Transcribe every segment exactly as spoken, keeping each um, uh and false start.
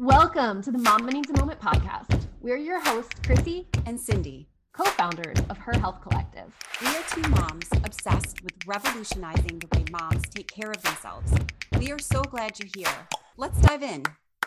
Welcome to the Mom Needs a Moment podcast. We're your hosts, Chrissy and Cindy, co-founders of Her Health Collective. We are two moms obsessed with revolutionizing the way moms take care of themselves. We are so glad you're here. Let's dive in.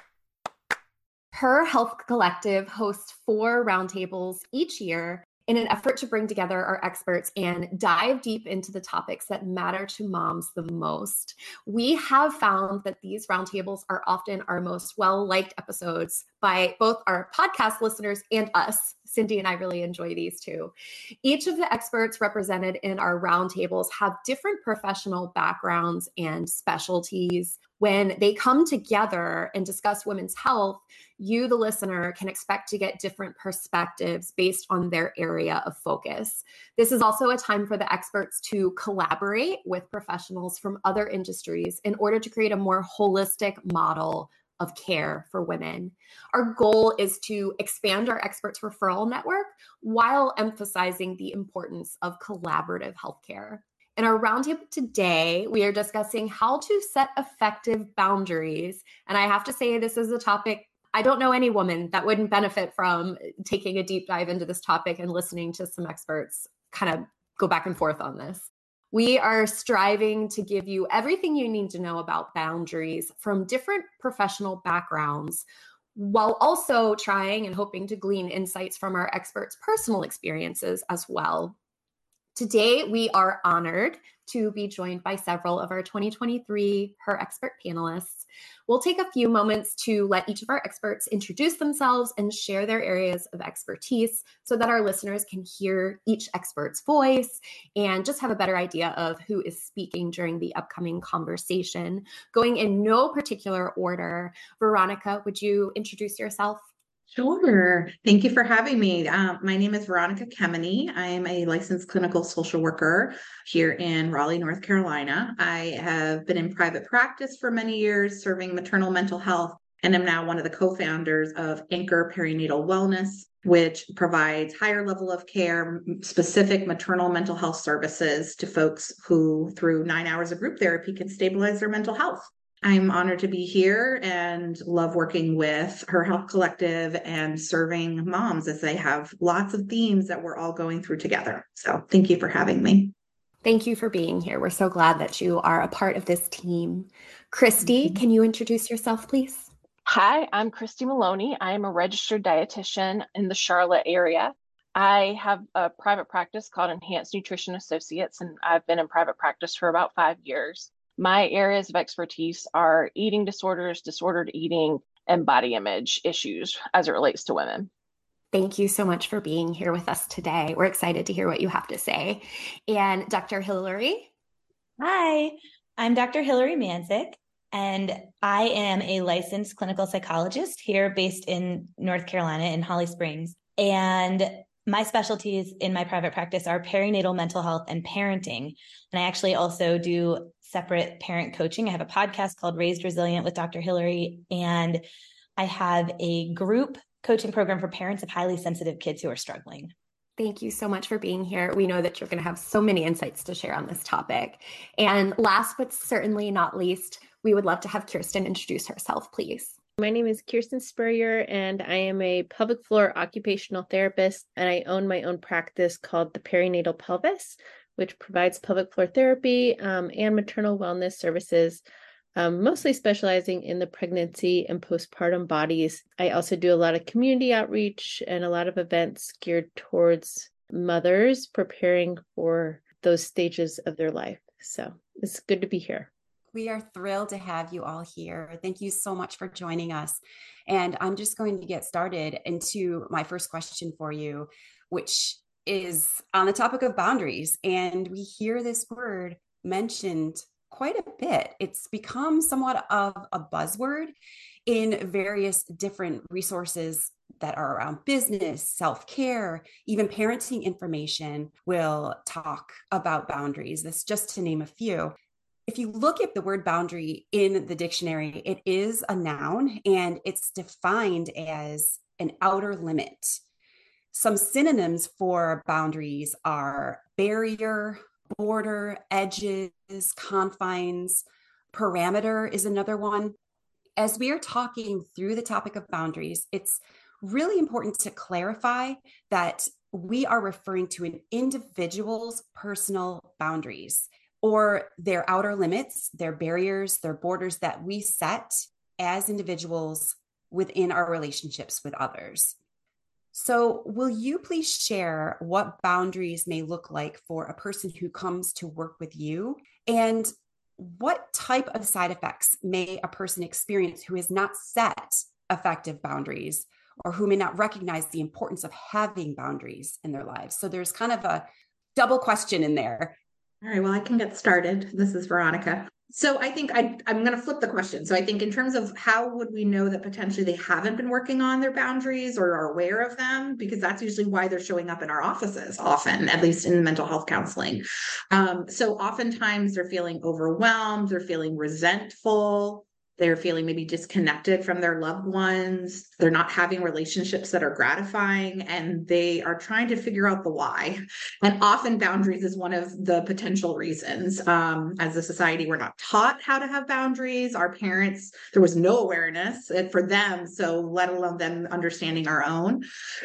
Her Health Collective hosts four roundtables each year in an effort to bring together our experts and dive deep into the topics that matter to moms the most. We have found that these roundtables are often our most well-liked episodes by both our podcast listeners and us. Cindy and I really enjoy these too. Each of the experts represented in our roundtables have different professional backgrounds and specialties. When they come together and discuss women's health, you, the listener, can expect to get different perspectives based on their area of focus. This is also a time for the experts to collaborate with professionals from other industries in order to create a more holistic model of care for women. Our goal is to expand our experts referral network while emphasizing the importance of collaborative healthcare. In our roundtable today, we are discussing how to set effective boundaries. And I have to say, this is a topic I don't know any woman that wouldn't benefit from taking a deep dive into this topic and listening to some experts kind of go back and forth on this. We are striving to give you everything you need to know about boundaries from different professional backgrounds, while also trying and hoping to glean insights from our experts' personal experiences as well. Today, we are honored to be joined by several of our twenty twenty-three Her Expert panelists. We'll take a few moments to let each of our experts introduce themselves and share their areas of expertise so that our listeners can hear each expert's voice and just have a better idea of who is speaking during the upcoming conversation. Going in no particular order, Veronica, would you introduce yourself? Sure. Thank you for having me. Um, my name is Veronica Kemeny. I am a licensed clinical social worker here in Raleigh, North Carolina. I have been in private practice for many years, serving maternal mental health, and am now one of the co-founders of Anchor Perinatal Wellness, which provides higher level of care, specific maternal mental health services to folks who, through nine hours of group therapy, can stabilize their mental health. I'm honored to be here and love working with Her Health Collective and serving moms as they have lots of themes that we're all going through together. So thank you for having me. Thank you for being here. We're so glad that you are a part of this team. Christy, mm-hmm. Can you introduce yourself, please? Hi, I'm Christy Maloney. I am a registered dietitian in the Charlotte area. I have a private practice called Enhanced Nutrition Associates, and I've been in private practice for about five years. My areas of expertise are eating disorders, disordered eating, and body image issues as it relates to women. Thank you so much for being here with us today. We're excited to hear what you have to say. And Doctor Hillary? Hi, I'm Doctor Hillary Manzik, and I am a licensed clinical psychologist here based in North Carolina in Holly Springs. And my specialties in my private practice are perinatal mental health and parenting. And I actually also do separate parent coaching. I have a podcast called Raised Resilient with Doctor Hillary, and I have a group coaching program for parents of highly sensitive kids who are struggling. Thank you so much for being here. We know that you're going to have so many insights to share on this topic. And last but certainly not least, we would love to have Kirsten introduce herself, please. My name is Kirsten Spurrier, and I am a pelvic floor occupational therapist, and I own my own practice called the Perinatal Pelvis, which provides pelvic floor therapy um, and maternal wellness services, um, mostly specializing in the pregnancy and postpartum bodies. I also do a lot of community outreach and a lot of events geared towards mothers preparing for those stages of their life. So it's good to be here. We are thrilled to have you all here. Thank you so much for joining us. And I'm just going to get started into my first question for you, which is on the topic of boundaries. And we hear this word mentioned quite a bit. It's become somewhat of a buzzword in various different resources that are around business, self-care, even parenting information will talk about boundaries. That's just to name a few. If you look at the word boundary in the dictionary, it is a noun and it's defined as an outer limit. Some synonyms for boundaries are barrier, border, edges, confines. Parameter is another one. as we are talking through the topic of boundaries, it's really important to clarify that we are referring to an individual's personal boundaries, or their outer limits, their barriers, their borders that we set as individuals within our relationships with others. So will you please share what boundaries may look like for a person who comes to work with you, and what type of side effects may a person experience who has not set effective boundaries, or who may not recognize the importance of having boundaries in their lives? So there's kind of a double question in there. All right, well, I can get started. This is Veronica. So I think I, I'm going to flip the question. So I think in terms of how would we know that potentially they haven't been working on their boundaries or are aware of them, because that's usually why they're showing up in our offices often, at least in mental health counseling. Um, so oftentimes they're feeling overwhelmed, they're feeling resentful, they're feeling maybe disconnected from their loved ones. They're not having relationships that are gratifying, and they are trying to figure out the why. And often boundaries is one of the potential reasons. Um, as a society, we're not taught how to have boundaries. Our parents, there was no awareness for them, so let alone them understanding our own.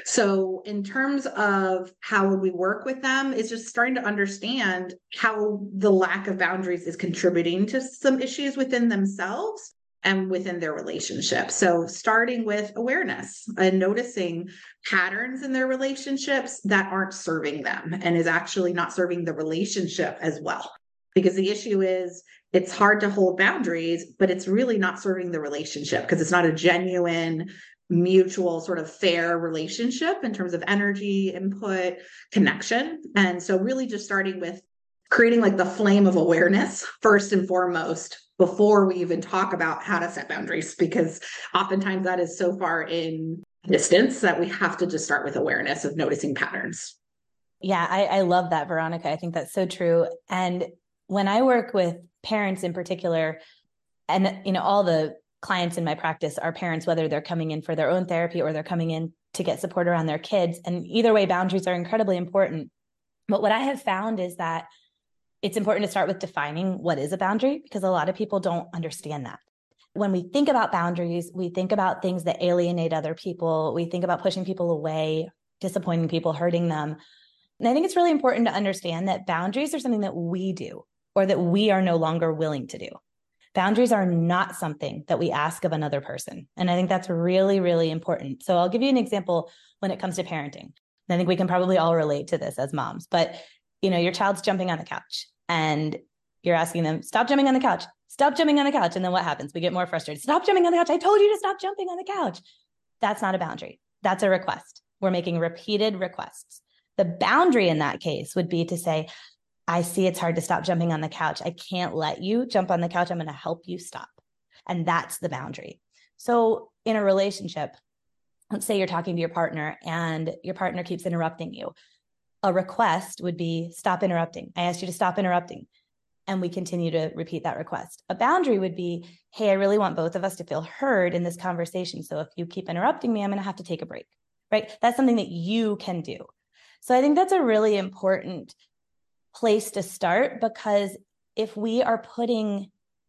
So in terms of how would we work with them, is just starting to understand how the lack of boundaries is contributing to some issues within themselves and within their relationship. So starting with awareness and noticing patterns in their relationships that aren't serving them and is actually not serving the relationship as well. Because the issue is it's hard to hold boundaries, but it's really not serving the relationship because it's not a genuine, mutual sort of fair relationship in terms of energy, input, connection. And so really just starting with creating like the flame of awareness first and foremost before we even talk about how to set boundaries, because oftentimes that is so far in distance that we have to just start with awareness of noticing patterns. Yeah, I, I love that, Veronica. I think that's so true. And when I work with parents in particular, and you know, all the clients in my practice are parents, whether they're coming in for their own therapy or they're coming in to get support around their kids. And either way, boundaries are incredibly important. But what I have found is that it's important to start with defining what is a boundary, because a lot of people don't understand that. When we think about boundaries, we think about things that alienate other people. We think about pushing people away, disappointing people, hurting them. And I think it's really important to understand that boundaries are something that we do or that we are no longer willing to do. Boundaries are not something that we ask of another person. And I think that's really, really important. So I'll give you an example when it comes to parenting. And I think we can probably all relate to this as moms, but you know, your child's jumping on the couch and you're asking them, stop jumping on the couch, stop jumping on the couch. And then what happens? We get more frustrated. Stop jumping on the couch. I told you to stop jumping on the couch. That's not a boundary. That's a request. We're making repeated requests. The boundary in that case would be to say, I see it's hard to stop jumping on the couch. I can't let you jump on the couch. I'm going to help you stop. And that's the boundary. So in a relationship, let's say you're talking to your partner and your partner keeps interrupting you. A request would be stop interrupting. I asked you to stop interrupting. And we continue to repeat that request. A boundary would be, hey, I really want both of us to feel heard in this conversation. So if you keep interrupting me, I'm going to have to take a break, right? That's something that you can do. So I think that's a really important place to start, because if we are putting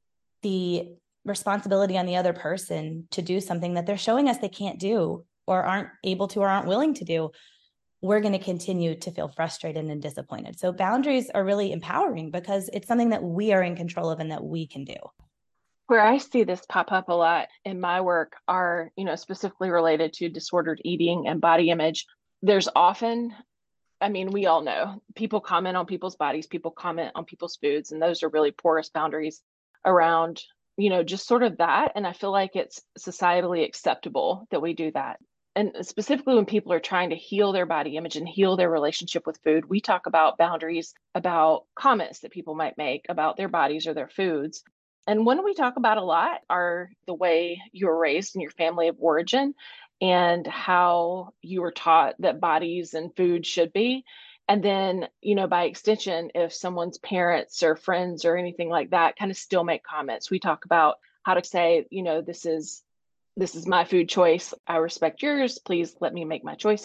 the responsibility on the other person to do something that they're showing us they can't do or aren't able to or aren't willing to do, we're going to continue to feel frustrated and disappointed. So boundaries are really empowering because it's something that we are in control of and that we can do. Where I see this pop up a lot in my work are, you know, specifically related to disordered eating and body image. There's often, I mean, we all know people comment on people's bodies, people comment on people's foods, and those are really porous boundaries around, you know, just sort of that. And I feel like it's societally acceptable that we do that. And specifically when people are trying to heal their body image and heal their relationship with food, we talk about boundaries, about comments that people might make about their bodies or their foods. And one we talk about a lot are the way you were raised in your family of origin and how you were taught that bodies and food should be. And then, you know, by extension, if someone's parents or friends or anything like that kind of still make comments, we talk about how to say, you know, this is This is my food choice. I respect yours. Please let me make my choices.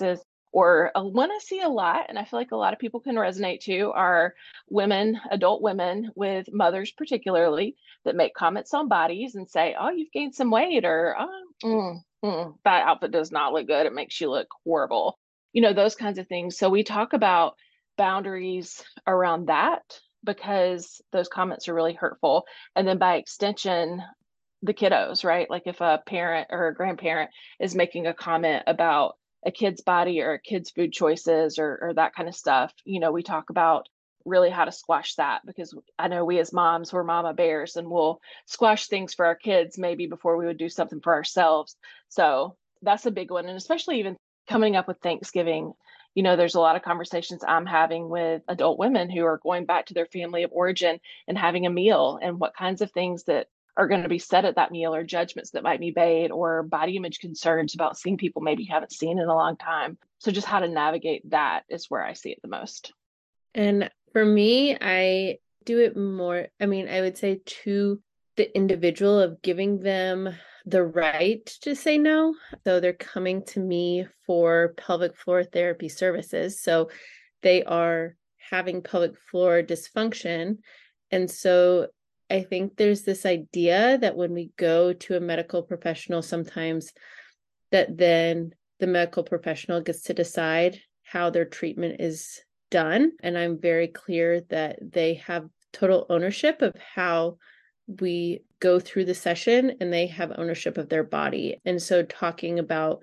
Or uh, one I see a lot, and I feel like a lot of people can resonate to, are women, adult women with mothers particularly, that make comments on bodies and say, oh, you've gained some weight, or oh, mm, mm, that outfit does not look good. It makes you look horrible. You know, those kinds of things. So we talk about boundaries around that because those comments are really hurtful. And then by extension, the kiddos, right? Like if a parent or a grandparent is making a comment about a kid's body or a kid's food choices or, or that kind of stuff, you know, we talk about really how to squash that, because I know we as moms, we're mama bears, and we'll squash things for our kids maybe before we would do something for ourselves. So that's a big one. And especially even coming up with Thanksgiving, you know, there's a lot of conversations I'm having with adult women who are going back to their family of origin and having a meal, and what kinds of things that are going to be said at that meal, or judgments that might be made, or body image concerns about seeing people maybe you haven't seen in a long time. So just how to navigate that is where I see it the most. And for me, I do it more, I mean, I would say to the individual, of giving them the right to say no. So they're coming to me for pelvic floor therapy services. So they are having pelvic floor dysfunction. And so I think there's this idea that when we go to a medical professional, sometimes that then the medical professional gets to decide how their treatment is done. And I'm very clear that they have total ownership of how we go through the session, and they have ownership of their body. And so talking about,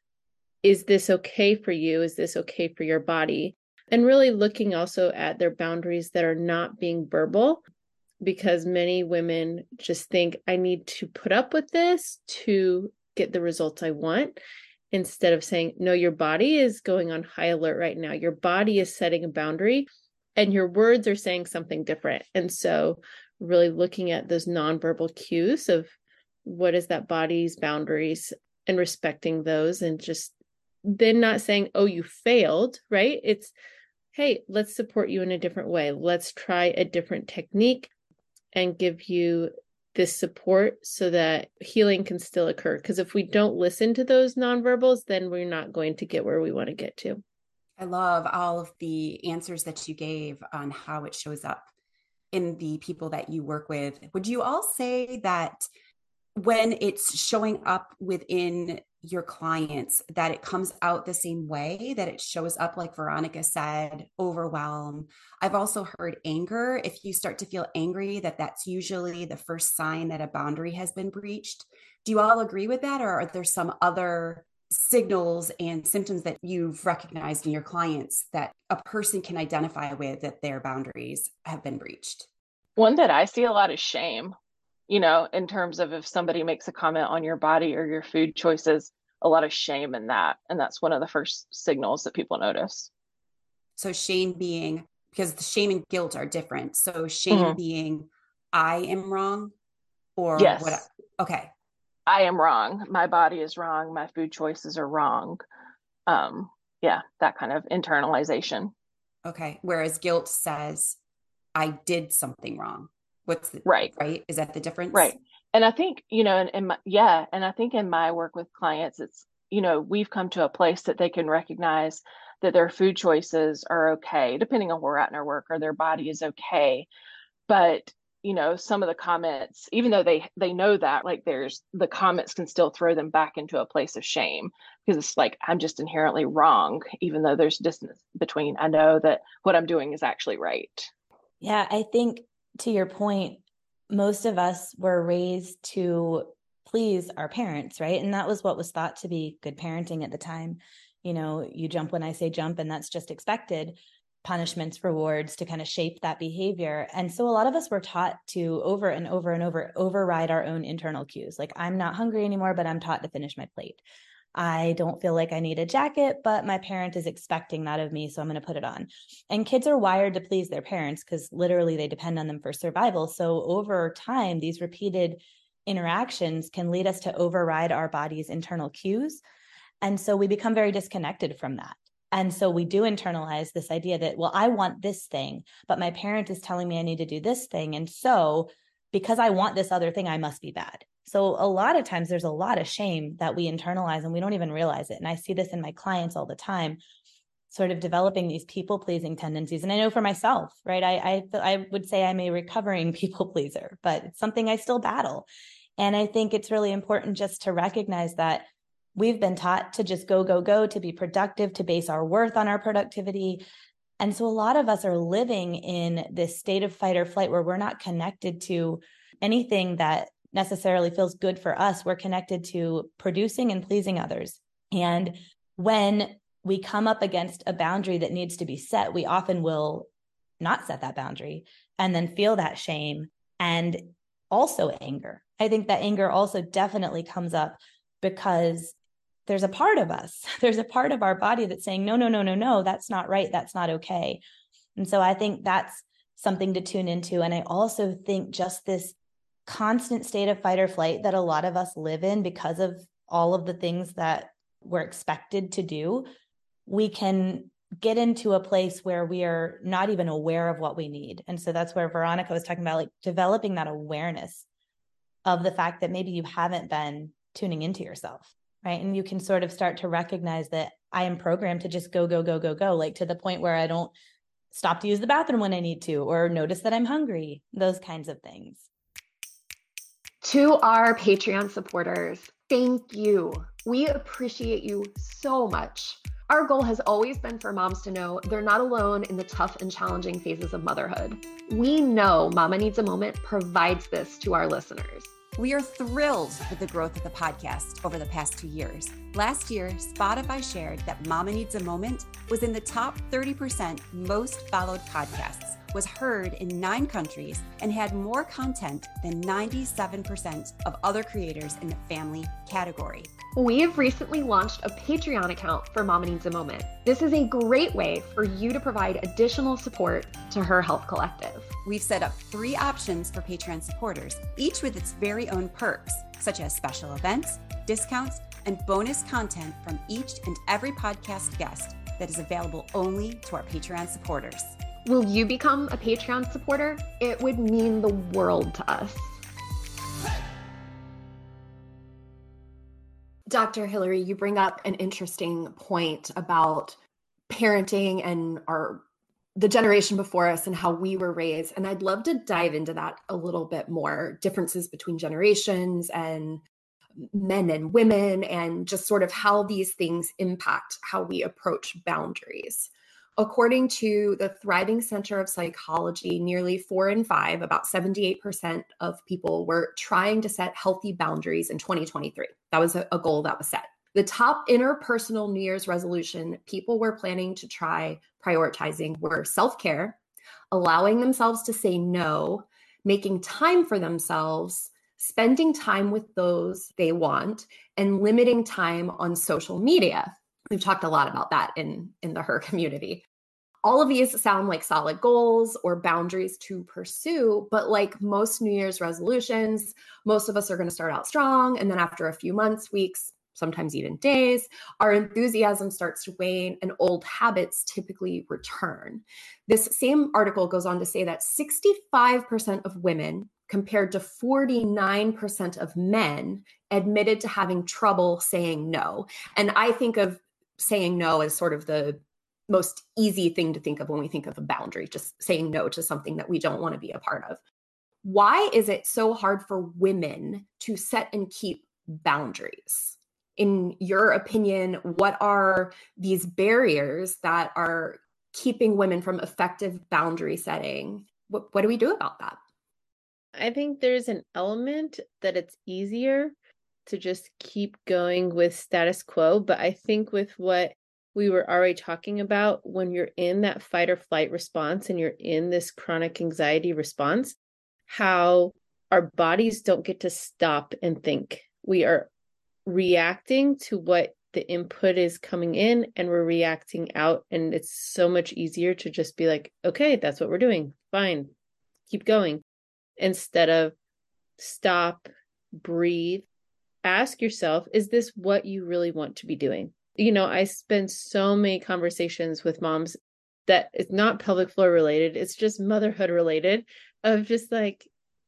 is this okay for you? Is this okay for your body? And really looking also at their boundaries that are not being verbal, because many women just think, I need to put up with this to get the results I want, instead of saying, no, your body is going on high alert right now. Your body is setting a boundary and your words are saying something different. And so really looking at those nonverbal cues of what is that body's boundaries, and respecting those, and just then not saying, oh, you failed, right? It's, hey, let's support you in a different way. Let's try a different technique and give you this support so that healing can still occur. Because if we don't listen to those nonverbals, then we're not going to get where we want to get to. I love all of the answers that you gave on how it shows up in the people that you work with. Would you all say that when it's showing up within your clients, that it comes out the same way, that it shows up, like Veronica said, overwhelm? I've also heard anger. If you start to feel angry, that that's usually the first sign that a boundary has been breached. Do you all agree with that? Or are there some other signals and symptoms that you've recognized in your clients that a person can identify with, that their boundaries have been breached? One that I see a lot is shame, you know, in terms of if somebody makes a comment on your body or your food choices, a lot of shame in that. And that's one of the first signals that people notice. So shame being, because the shame and guilt are different. So shame mm-hmm. being, I am wrong, or yes. what? I, okay. I am wrong. My body is wrong. My food choices are wrong. Um, yeah, that kind of internalization. Okay. Whereas guilt says, I did something wrong. What's the, right? Right. Is that the difference? Right. And I think, you know, in, in my, yeah. And I think in my work with clients, it's, you know, we've come to a place that they can recognize that their food choices are okay, depending on where we're at in our work, or their body is okay. But you know, some of the comments, even though they they know that, like there's the comments can still throw them back into a place of shame, because it's like, I'm just inherently wrong, even though there's distance between, I know that what I'm doing is actually right. Yeah, I think to your point, most of us were raised to please our parents, right? And that was what was thought to be good parenting at the time. You know, you jump when I say jump, and that's just expected. Punishments, rewards to kind of shape that behavior. And so a lot of us were taught to over and over and over override our own internal cues. Like, I'm not hungry anymore, but I'm taught to finish my plate. I don't feel like I need a jacket, but my parent is expecting that of me, so I'm going to put it on. And kids are wired to please their parents because literally they depend on them for survival. So over time, these repeated interactions can lead us to override our body's internal cues. And so we become very disconnected from that. And so we do internalize this idea that, well, I want this thing, but my parent is telling me I need to do this thing. And so because I want this other thing, I must be bad. So a lot of times there's a lot of shame that we internalize and we don't even realize it. And I see this in my clients all the time, sort of developing these people-pleasing tendencies. And I know for myself, right, I, I, I would say I'm a recovering people pleaser, but it's something I still battle. And I think it's really important just to recognize that we've been taught to just go, go, go, to be productive, to base our worth on our productivity. And so a lot of us are living in this state of fight or flight where we're not connected to anything that necessarily feels good for us. We're connected to producing and pleasing others. And when we come up against a boundary that needs to be set, we often will not set that boundary and then feel that shame and also anger. I think that anger also definitely comes up because there's a part of us, there's a part of our body that's saying, no, no, no, no, no, that's not right. That's not okay. And so I think that's something to tune into. And I also think just this constant state of fight or flight that a lot of us live in because of all of the things that we're expected to do, we can get into a place where we are not even aware of what we need. And so that's where Veronica was talking about, like developing that awareness of the fact that maybe you haven't been tuning into yourself, right? And you can sort of start to recognize that I am programmed to just go, go, go, go, go, like to the point where I don't stop to use the bathroom when I need to, or notice that I'm hungry, those kinds of things. To our Patreon supporters, thank you. We appreciate you so much. Our goal has always been for moms to know they're not alone in the tough and challenging phases of motherhood. We know Mama Needs a Moment provides this to our listeners. We are thrilled with the growth of the podcast over the past two years. Last year, Spotify shared that Mama Needs a Moment was in the top thirty percent most followed podcasts, was heard in nine countries, and had more content than ninety-seven percent of other creators in the family category. We have recently launched a Patreon account for Mama Needs a Moment. This is a great way for you to provide additional support to Her Health Collective. We've set up three options for Patreon supporters, each with its very own perks, such as special events, discounts, and bonus content from each and every podcast guest that is available only to our Patreon supporters. Will you become a Patreon supporter? It would mean the world to us. Doctor Hillary, you bring up an interesting point about parenting and our the generation before us and how we were raised. And I'd love to dive into that a little bit more, differences between generations and men and women, and just sort of how these things impact how we approach boundaries. According to the Thriving Center of Psychology, nearly four in five, about seventy-eight percent of people were trying to set healthy boundaries in twenty twenty-three. That was a, a goal that was set. The top interpersonal New Year's resolution people were planning to try prioritizing were self-care, allowing themselves to say no, making time for themselves, spending time with those they want, and limiting time on social media. We've talked a lot about that in, in the Her community. All of these sound like solid goals or boundaries to pursue, but like most New Year's resolutions, most of us are going to start out strong. And then after a few months, weeks, sometimes even days, our enthusiasm starts to wane and old habits typically return. This same article goes on to say that sixty-five percent of women compared to forty-nine percent of men admitted to having trouble saying no. And I think of saying no as sort of the most easy thing to think of when we think of a boundary, just saying no to something that we don't want to be a part of. Why is it so hard for women to set and keep boundaries? In your opinion, what are these barriers that are keeping women from effective boundary setting? What, what do we do about that? I think there's an element that it's easier to just keep going with status quo. But I think with what we were already talking about, when you're in that fight or flight response and you're in this chronic anxiety response, how our bodies don't get to stop and think. We are reacting to what the input is coming in and we're reacting out. And it's so much easier to just be like, okay, that's what we're doing. Fine. Keep going. Instead of stop, breathe, ask yourself, is this what you really want to be doing? You know, I spend so many conversations with moms that it's not pelvic floor related. It's just motherhood related, of just like,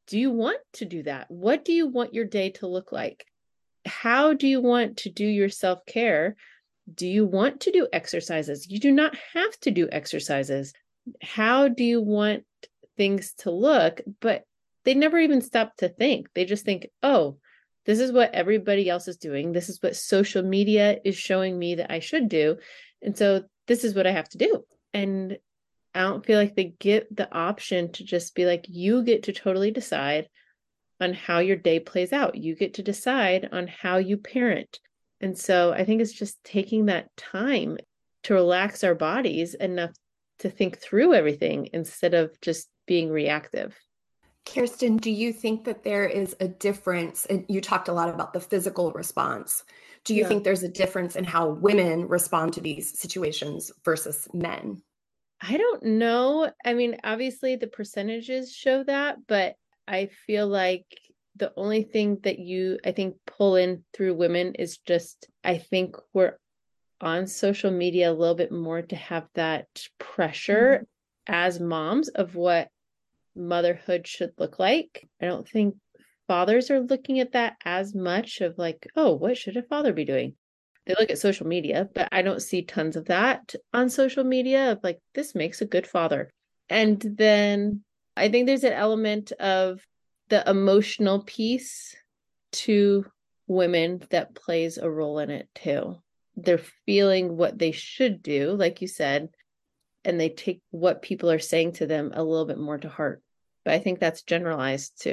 do you want to do that? What do you want your day to look like? How do you want to do your self-care? Do you want to do exercises? You do not have to do exercises. How do you want things to look? But they never even stop to think. They just think, oh, this is what everybody else is doing. This is what social media is showing me that I should do. And so this is what I have to do. And I don't feel like they get the option to just be like, you get to totally decide on how your day plays out. You get to decide on how you parent. And so I think it's just taking that time to relax our bodies enough to think through everything instead of just being reactive. Kirsten, do you think that there is a difference? And you talked a lot about the physical response. Do you Yeah. think there's a difference in how women respond to these situations versus men? I don't know. I mean, obviously the percentages show that, but I feel like the only thing that you, I think, pull in through women is just, I think we're on social media a little bit more to have that pressure mm-hmm. as moms of what motherhood should look like. I don't think fathers are looking at that as much of like, oh, what should a father be doing? They look at social media, but I don't see tons of that on social media of like, this makes a good father. And then I think there's an element of the emotional piece to women that plays a role in it too. They're feeling what they should do, like you said, and they take what people are saying to them a little bit more to heart. But I think that's generalized too.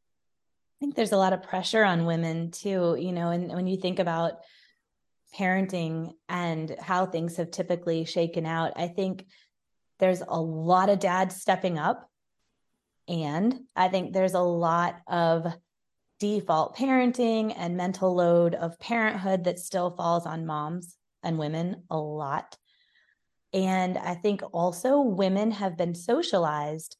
I think there's a lot of pressure on women too, you know, and when you think about parenting and how things have typically shaken out, I think there's a lot of dads stepping up. And I think there's a lot of default parenting and mental load of parenthood that still falls on moms and women a lot. And I think also women have been socialized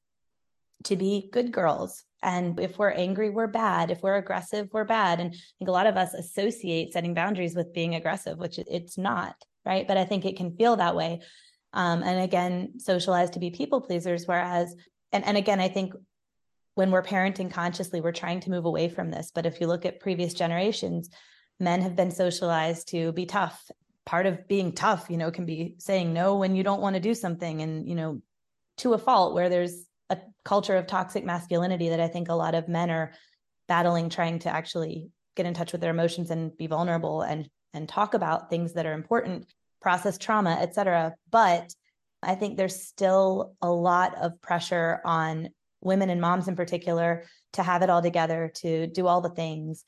to be good girls. And if we're angry, we're bad. If we're aggressive, we're bad. And I think a lot of us associate setting boundaries with being aggressive, which it's not, right? But I think it can feel that way. Um, and again, socialized to be people pleasers, whereas, and, and again, I think when we're parenting consciously, we're trying to move away from this. But if you look at previous generations, men have been socialized to be tough. Part of being tough, you know, can be saying no when you don't want to do something, and, you know, to a fault, where there's a culture of toxic masculinity that I think a lot of men are battling, trying to actually get in touch with their emotions and be vulnerable and, and talk about things that are important, process trauma, et cetera. But I think there's still a lot of pressure on women and moms in particular to have it all together, to do all the things.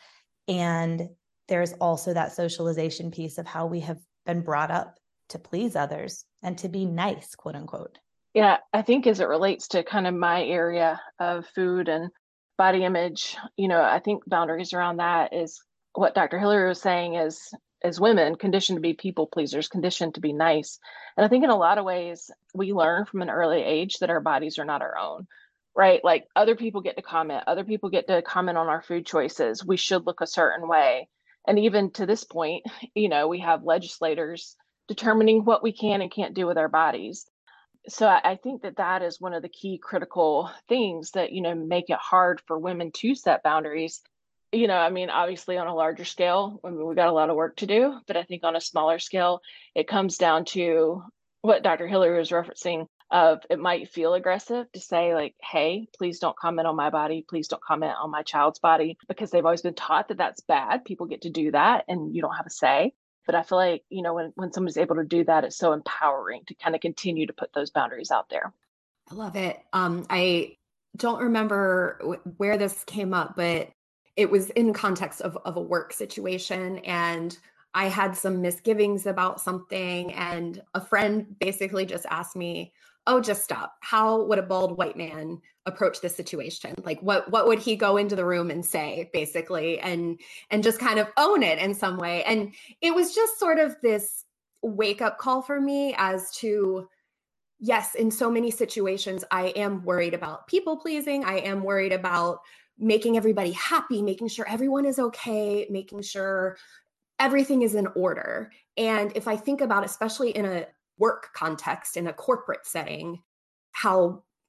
And there's also that socialization piece of how we have been brought up to please others and to be nice, quote unquote. Yeah, I think as it relates to kind of my area of food and body image, you know, I think boundaries around that is what Doctor Hillary was saying is, as women, conditioned to be people pleasers, conditioned to be nice. And I think in a lot of ways, we learn from an early age that our bodies are not our own, right? Like other people get to comment, other people get to comment on our food choices. We should look a certain way. And even to this point, you know, we have legislators determining what we can and can't do with our bodies. So I think that that is one of the key critical things that, you know, make it hard for women to set boundaries. You know, I mean, obviously on a larger scale, I mean, we've got a lot of work to do, but I think on a smaller scale, it comes down to what Doctor Hillary was referencing of it might feel aggressive to say like, hey, please don't comment on my body. Please don't comment on my child's body, because they've always been taught that that's bad. People get to do that and you don't have a say. But I feel like, you know, when, when someone's able to do that, it's so empowering to kind of continue to put those boundaries out there. I love it. Um, I don't remember w- where this came up, but it was in context of, of a work situation. And I had some misgivings about something. And a friend basically just asked me, oh, just stop. How would a bald white man approach this situation? Like what, what would he go into the room and say basically, and, and just kind of own it in some way. And it was just sort of this wake up call for me as to, yes, in so many situations, I am worried about people pleasing. I am worried about making everybody happy, making sure everyone is okay, making sure everything is in order. And if I think about, especially in a work context, in a corporate setting, how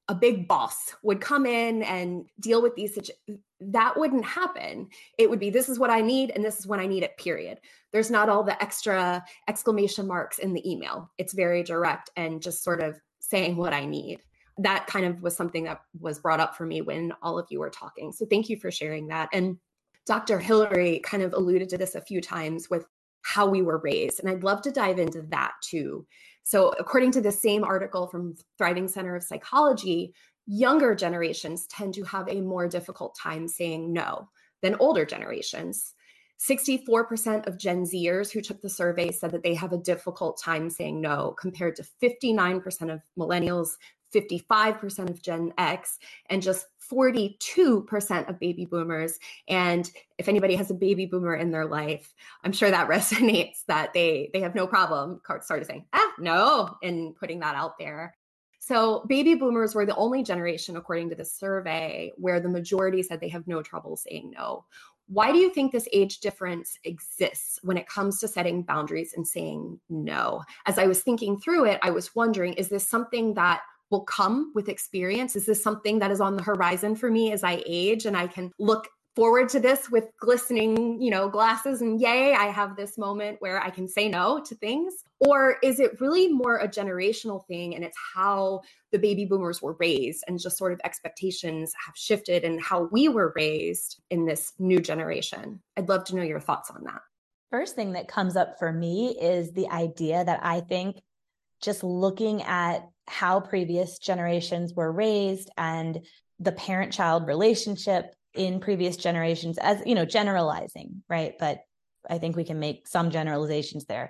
a big boss would come in and deal with these situations. That wouldn't happen. It would be, this is what I need, and this is when I need it, period. There's not all the extra exclamation marks in the email. It's very direct and just sort of saying what I need. That kind of was something that was brought up for me when all of you were talking. So thank you for sharing that. And Doctor Hillary kind of alluded to this a few times with how we were raised. And I'd love to dive into that too. So according to the same article from Thriving Center of Psychology, younger generations tend to have a more difficult time saying no than older generations. sixty-four percent of Gen Zers who took the survey said that they have a difficult time saying no, compared to fifty-nine percent of millennials, fifty-five percent of Gen X, and just forty-two percent of baby boomers. And if anybody has a baby boomer in their life, I'm sure that resonates, that they they have no problem sort of saying, ah, no, and putting that out there. So baby boomers were the only generation, according to the survey, where the majority said they have no trouble saying no. Why do you think this age difference exists when it comes to setting boundaries and saying no? As I was thinking through it, I was wondering, is this something that will come with experience? Is this something that is on the horizon for me as I age and I can look forward to this with glistening, you know, glasses and yay, I have this moment where I can say no to things? Or is it really more a generational thing and it's how the baby boomers were raised and just sort of expectations have shifted and how we were raised in this new generation? I'd love to know your thoughts on that. First thing that comes up for me is the idea that I think just looking at how previous generations were raised and the parent-child relationship in previous generations, as, you know, generalizing, right? But I think we can make some generalizations there.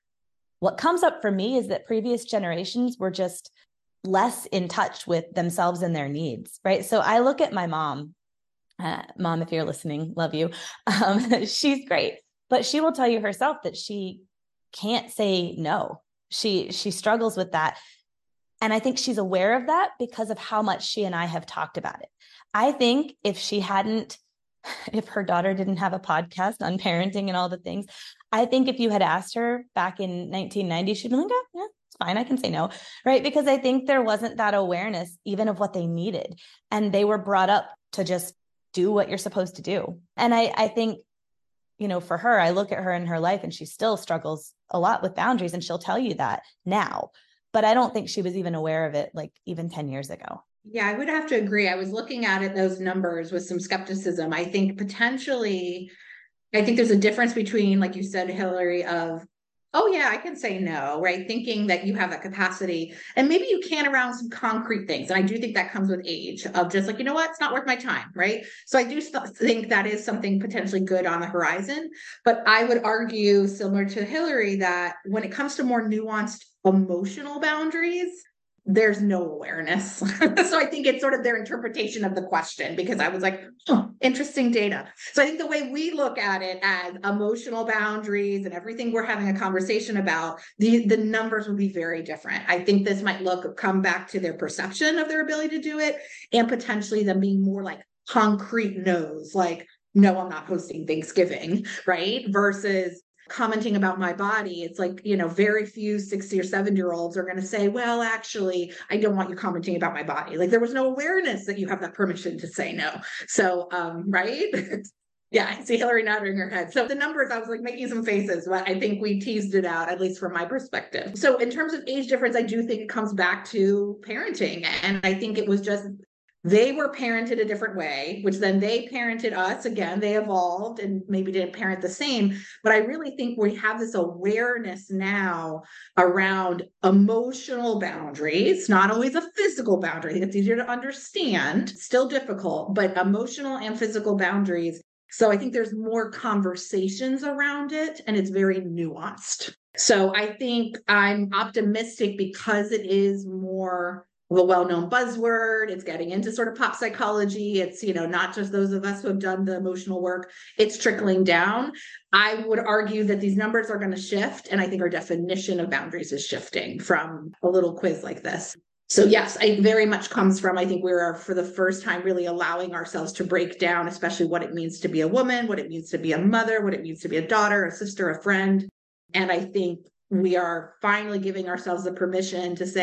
What comes up for me is that previous generations were just less in touch with themselves and their needs, right? So I look at my mom, uh, mom, if you're listening, love you. Um, she's great, but she will tell you herself that she can't say no. She, she struggles with that. And I think she's aware of that because of how much she and I have talked about it. I think if she hadn't, if her daughter didn't have a podcast on parenting and all the things, I think if you had asked her back in nineteen ninety, she'd be like, oh, yeah, it's fine. I can say no, right? Because I think there wasn't that awareness even of what they needed. And they were brought up to just do what you're supposed to do. And I, I think, you know, for her, I look at her in her life and she still struggles a lot with boundaries, and she'll tell you that now. But I don't think she was even aware of it, like even ten years ago. Yeah, I would have to agree. I was looking at it, those numbers with some skepticism. I think potentially, I think there's a difference between, like you said, Hillary, of, oh yeah, I can say no, right? Thinking that you have that capacity, and maybe you can around some concrete things. And I do think that comes with age, of just like, you know what, it's not worth my time, right? So I do st- think that is something potentially good on the horizon. But I would argue, similar to Hillary, that when it comes to more nuanced emotional boundaries, there's no awareness. So I think it's sort of their interpretation of the question, because I was like, oh, interesting data. So I think the way we look at it as emotional boundaries and everything we're having a conversation about, the, the numbers would be very different. I think this might look, come back to their perception of their ability to do it, and potentially them being more like concrete no's, like, no, I'm not hosting Thanksgiving, right? Versus commenting about my body. It's like, you know, very few sixty or seventy year olds are going to say, well, actually, I don't want you commenting about my body. Like, there was no awareness that you have that permission to say no. So, um, right. Yeah, I see Hillary nodding her head. So the numbers, I was like making some faces, but I think we teased it out, at least from my perspective. So in terms of age difference, I do think it comes back to parenting. And I think it was just, they were parented a different way, which then they parented us. Again, they evolved and maybe didn't parent the same. But I really think we have this awareness now around emotional boundaries, not always a physical boundary. I think it's easier to understand, still difficult, but emotional and physical boundaries. So I think there's more conversations around it, and it's very nuanced. So I think I'm optimistic because it is more a well-known buzzword. It's getting into sort of pop psychology. It's, you know, not just those of us who have done the emotional work. It's trickling down. I would argue that these numbers are going to shift. And I think our definition of boundaries is shifting from a little quiz like this. So yes, it very much comes from, I think we are for the first time really allowing ourselves to break down, especially what it means to be a woman, what it means to be a mother, what it means to be a daughter, a sister, a friend. And I think we are finally giving ourselves the permission to say,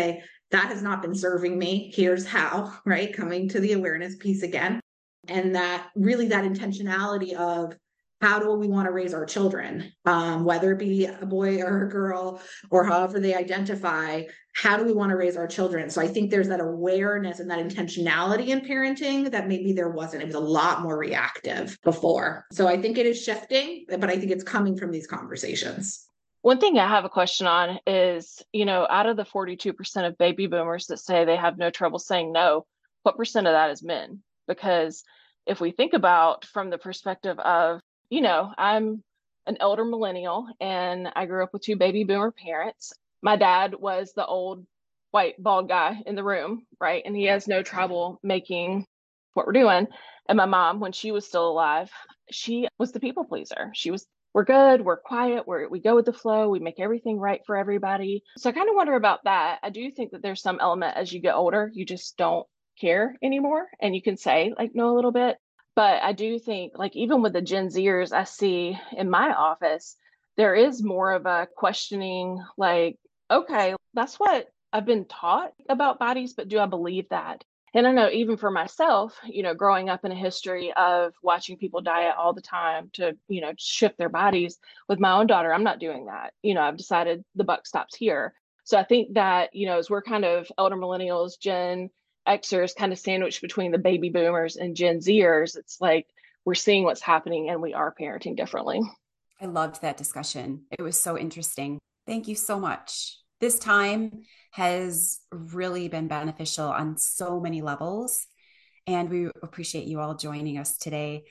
that has not been serving me. Here's how, right? Coming to the awareness piece again. And that really that intentionality of how do we want to raise our children, um, whether it be a boy or a girl or however they identify, how do we want to raise our children? So I think there's that awareness and that intentionality in parenting that maybe there wasn't. It was a lot more reactive before. So I think it is shifting, but I think it's coming from these conversations. One thing I have a question on is, you know, out of the forty-two percent of baby boomers that say they have no trouble saying no, what percent of that is men? Because if we think about from the perspective of, you know, I'm an elder millennial and I grew up with two baby boomer parents. My dad was the old white bald guy in the room, right? And he has no trouble making what we're doing. And my mom, when she was still alive, she was the people pleaser. She was, we're good, we're quiet, we're, we go with the flow, we make everything right for everybody. So I kind of wonder about that. I do think that there's some element as you get older, you just don't care anymore. And you can say like no a little bit. But I do think, like, even with the Gen Zers I see in my office, there is more of a questioning, like, okay, that's what I've been taught about bodies, but do I believe that? And I know even for myself, you know, growing up in a history of watching people diet all the time to, you know, shift their bodies with my own daughter, I'm not doing that. You know, I've decided the buck stops here. So I think that, you know, as we're kind of elder millennials, Gen Xers kind of sandwiched between the baby boomers and Gen Zers, it's like we're seeing what's happening and we are parenting differently. I loved that discussion. It was so interesting. Thank you so much. This time has really been beneficial on so many levels, and we appreciate you all joining us today.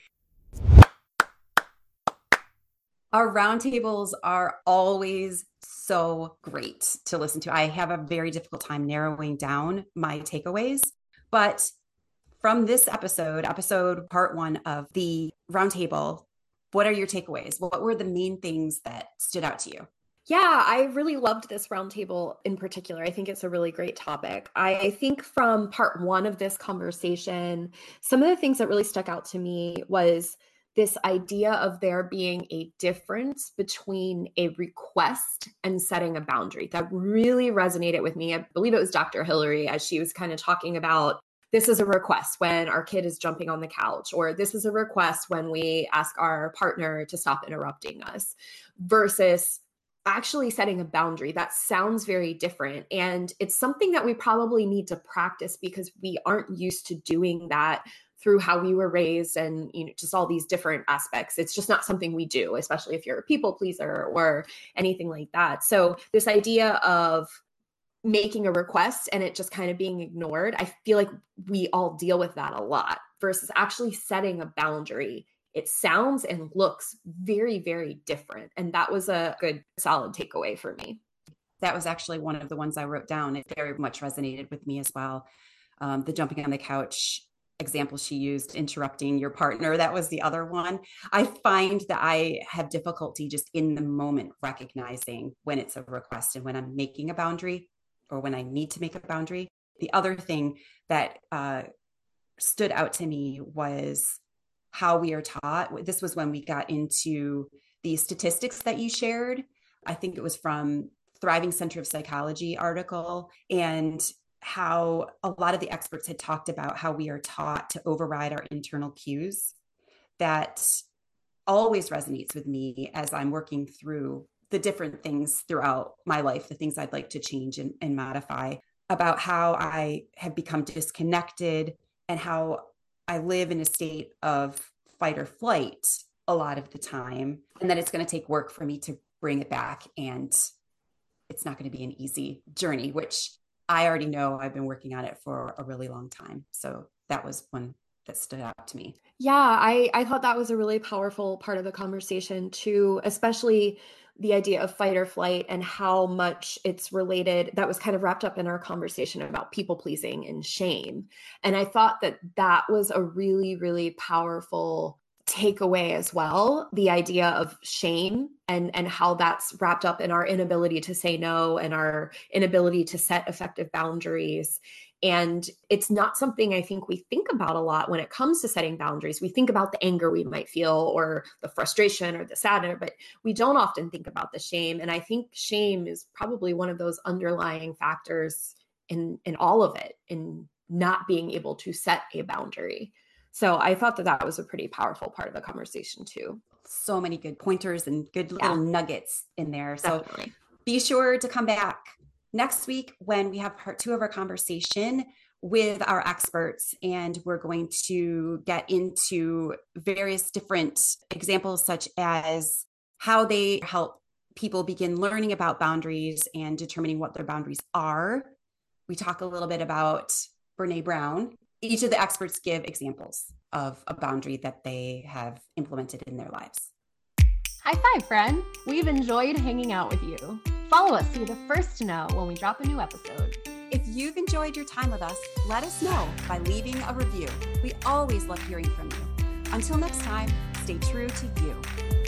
Our roundtables are always so great to listen to. I have a very difficult time narrowing down my takeaways, but from this episode, episode part one of the roundtable, what are your takeaways? What were the main things that stood out to you? Yeah, I really loved this roundtable in particular. I think it's a really great topic. I think from part one of this conversation, some of the things that really stuck out to me was this idea of there being a difference between a request and setting a boundary. That really resonated with me. I believe it was Doctor Hillary as she was kind of talking about, this is a request when our kid is jumping on the couch, or this is a request when we ask our partner to stop interrupting us, versus actually setting a boundary. That sounds very different. And it's something that we probably need to practice because we aren't used to doing that through how we were raised and, you know, just all these different aspects. It's just not something we do, especially if you're a people pleaser or anything like that. So this idea of making a request and it just kind of being ignored, I feel like we all deal with that a lot, versus actually setting a boundary. It sounds and looks very, very different. And that was a good, solid takeaway for me. That was actually one of the ones I wrote down. It very much resonated with me as well. Um, the jumping on the couch example she used, interrupting your partner, that was the other one. I find that I have difficulty just in the moment recognizing when it's a request and when I'm making a boundary or when I need to make a boundary. The other thing that uh, stood out to me was how we are taught. This was when we got into the statistics that you shared. I think it was from Thriving Center of Psychology article, and how a lot of the experts had talked about how we are taught to override our internal cues. That always resonates with me as I'm working through the different things throughout my life, the things I'd like to change and, and modify, about how I have become disconnected and how I live in a state of fight or flight a lot of the time, and that it's going to take work for me to bring it back. And it's not going to be an easy journey, which I already know. I've been working on it for a really long time. So that was one that stood out to me. Yeah, I, I thought that was a really powerful part of the conversation too, especially the idea of fight or flight and how much it's related. That was kind of wrapped up in our conversation about people pleasing and shame. And I thought that that was a really, really powerful takeaway as well. The idea of shame and, and how that's wrapped up in our inability to say no and our inability to set effective boundaries. And it's not something I think we think about a lot when it comes to setting boundaries. We think about the anger we might feel or the frustration or the sadness, but we don't often think about the shame. And I think shame is probably one of those underlying factors in, in all of it, in not being able to set a boundary. So I thought that that was a pretty powerful part of the conversation too. So many good pointers and good Yeah. little nuggets in there. So Definitely. be sure to come back next week when we have part two of our conversation with our experts, and we're going to get into various different examples, such as how they help people begin learning about boundaries and determining what their boundaries are. We talk a little bit about Brene Brown. Each of the experts give examples of a boundary that they have implemented in their lives. High five, friend. We've enjoyed hanging out with you. Follow us so you're the first to know when we drop a new episode. If you've enjoyed your time with us, let us know by leaving a review. We always love hearing from you. Until next time, stay true to you.